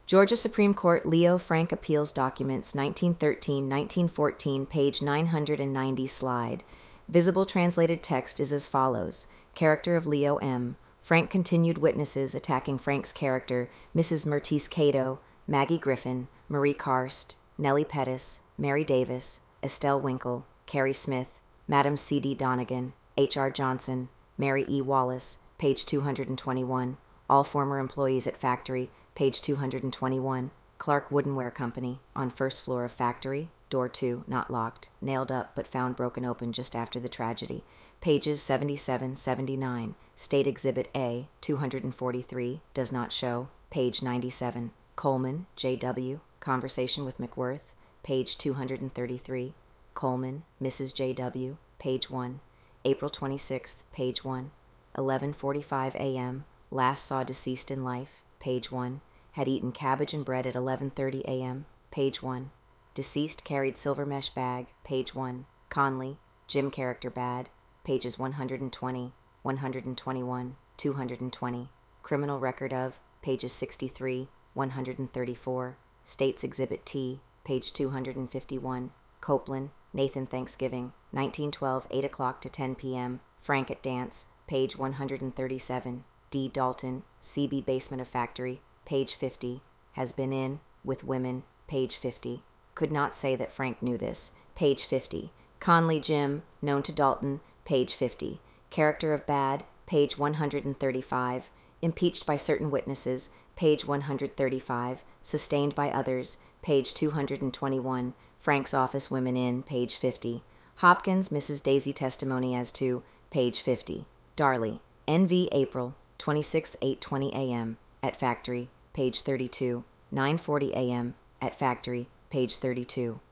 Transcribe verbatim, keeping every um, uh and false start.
Georgia Supreme Court Leo Frank Appeals Documents nineteen thirteen to nineteen fourteen, page nine hundred ninety slide. Visible translated text is as follows. Character of Leo M. Frank continued witnesses attacking Frank's character, Missus Mertice Cato, Maggie Griffin, Marie Karst, Nellie Pettis, Mary Davis, Estelle Winkle, Carrie Smith, Madam C D Donegan, H R Johnson, Mary E. Wallace, page two hundred twenty-one. All former employees at factory, page two hundred twenty-one. Clark Woodenware Company, on first floor of factory, door two, not locked, nailed up but found broken open just after the tragedy. Pages seventy-seven to seventy-nine. State Exhibit A, two hundred forty-three, does not show, page ninety-seven. Coleman, J W, conversation with McWorth, page two hundred thirty-three. Coleman, Missus J W, page one. April twenty-sixth, page one. eleven forty-five a.m., last saw deceased in life, page one. Had eaten cabbage and bread at eleven thirty a.m., page one. Deceased carried silver mesh bag, page one. Conley, Jim character bad, pages one hundred twenty, one hundred twenty-one, two hundred twenty. Criminal record of, pages sixty-three, one hundred thirty-four. States Exhibit T, page two hundred fifty-one. Copeland, Nathan Thanksgiving, nineteen twelve, eight o'clock to ten p.m. Frank at dance, page one hundred thirty-seven. D. Dalton, C B basement of factory, page fifty. Has been in, with women, page fifty. Could not say that Frank knew this, page fifty. Conley Jim, known to Dalton, page fifty. Character of bad, page one hundred thirty-five. Impeached by certain witnesses, page one hundred thirty-five. Sustained by others, page two hundred twenty-one. Frank's office women in, page fifty. Hopkins, Missus Daisy testimony as to, page fifty. Darley, N V April twenty-sixth, eight twenty a.m. at factory, page thirty-two. nine forty a.m. at factory, page thirty-two.